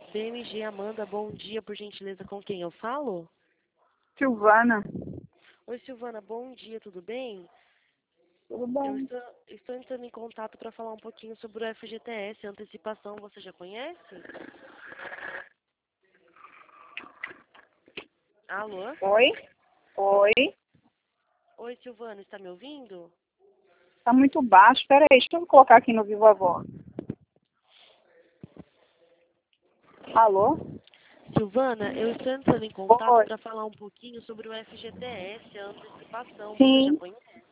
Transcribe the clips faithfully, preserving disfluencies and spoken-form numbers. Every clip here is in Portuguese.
B M G Amanda, bom dia, por gentileza, com quem eu falo? Silvana. Oi, Silvana, bom dia, tudo bem? Tudo Eu bem? estou, estou entrando em contato para falar um pouquinho sobre o F G T S, antecipação, você já conhece? Alô? Oi? Oi? Oi, Silvana, está me ouvindo? Tá muito baixo. Pera aí, deixa eu colocar aqui no Vivo a Voz. Alô? Silvana, eu estou entrando em contato Oi? para falar um pouquinho sobre o F G T S, antecipação, você já Sim. conhece?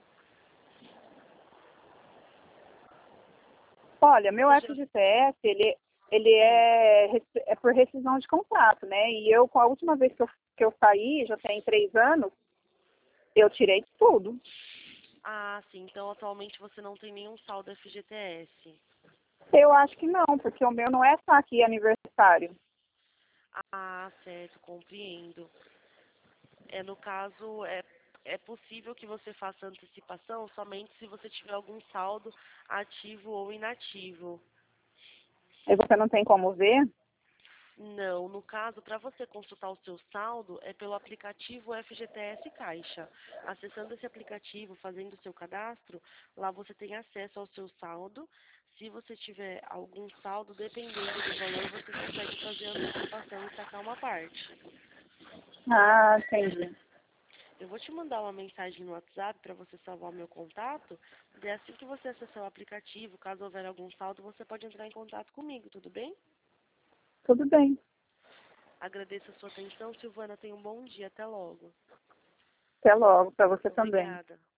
Olha, meu Você já... F G T S, ele, ele Sim. é, rec- é por rescisão de contrato, né? E eu, com a última vez que eu, que eu saí, já tem três anos, eu tirei tudo. Ah, sim, então atualmente você não tem nenhum saldo F G T S. Eu acho que não, porque o meu não é só aqui aniversário. Ah, certo, compreendo. É, no caso, é, é possível que você faça antecipação somente se você tiver algum saldo ativo ou inativo. E você não tem como ver? Não, no caso, para você consultar o seu saldo, é pelo aplicativo F G T S Caixa. Acessando esse aplicativo, fazendo o seu cadastro, lá você tem acesso ao seu saldo. Se você tiver algum saldo, dependendo do valor, você consegue fazer a antecipação e sacar uma parte. Ah, entendi. Eu vou te mandar uma mensagem no WhatsApp para você salvar o meu contato. E assim que você acessar o aplicativo, caso houver algum saldo, você pode entrar em contato comigo, tudo bem? Tudo bem. Agradeço a sua atenção, Silvana. Tenha um bom dia. Até logo. Até logo, para você também. Obrigada.